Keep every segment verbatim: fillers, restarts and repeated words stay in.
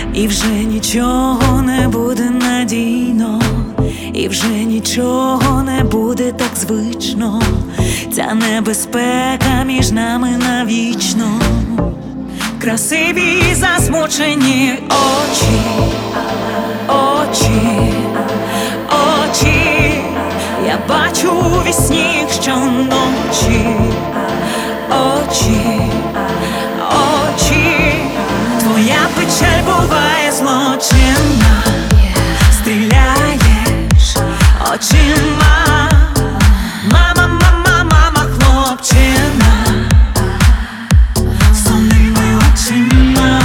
І вже нічого не буде надійно, і вже нічого не буде так звично. Ця небезпека між нами навічно. Красиві засмучені очі, очі, очі. Я бачу у вісні щоночі. Очі, очі. Твоя печаль буває злочинна. Стріляєш очима. Мама, мама, мама, хлопчина. Сумними очима.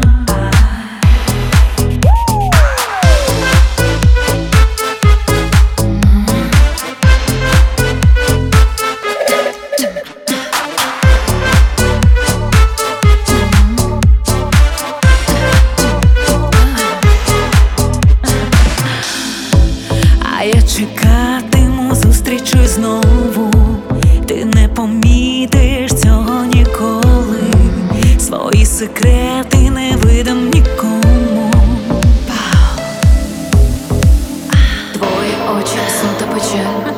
А я чекатиму зустрічі знову. Ти не помітиш цього ніколи. Свої секрети не видам нікому. Твої очі, сум та печаль.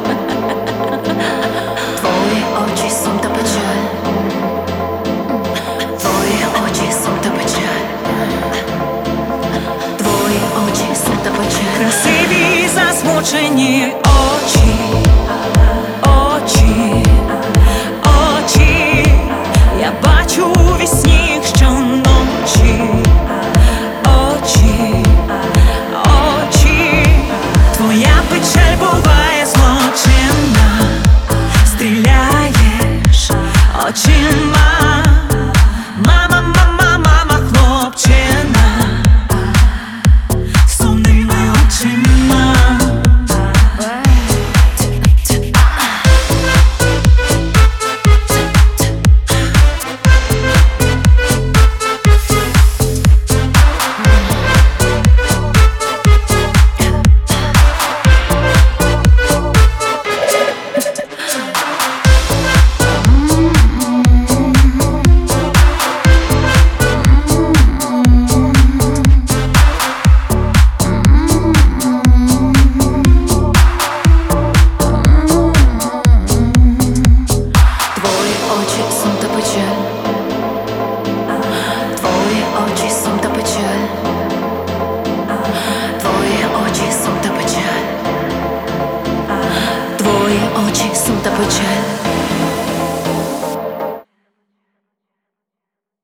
Твої очі, сум та печаль. Твої очі, сум та печаль. Твої очі, сум та печаль. Красиві засмучені очі, очі, очі. Я бачу у вісні щоночі. Очі, очі. Твоя печаль буває злочинна. Стріляєш очима. Мама, мама, мама, хлопчина. Сумними очима. Твої очі, сум та печаль. Твої очі, сум та печаль. Твої очі, сум та печаль. Твої очі, сум та печаль.